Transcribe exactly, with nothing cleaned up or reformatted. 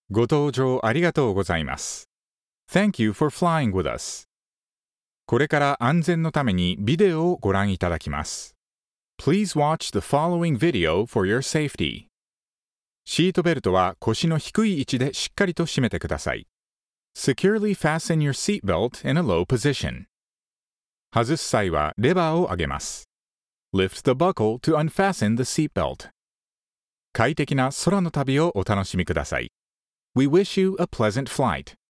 ご搭乗ありがとうございます。Thank you for flying with us. これから安全のためにビデオをご覧いただきます。Please watch the following video for your safety. シートベルトは腰の低い位置でしっかりと締めてください。Securely fasten your seatbelt in a low position. 外す際はレバーを上げます。Lift the buckle to unfasten the seatbelt. 快適な空の旅をお楽しみください。We wish you a pleasant flight.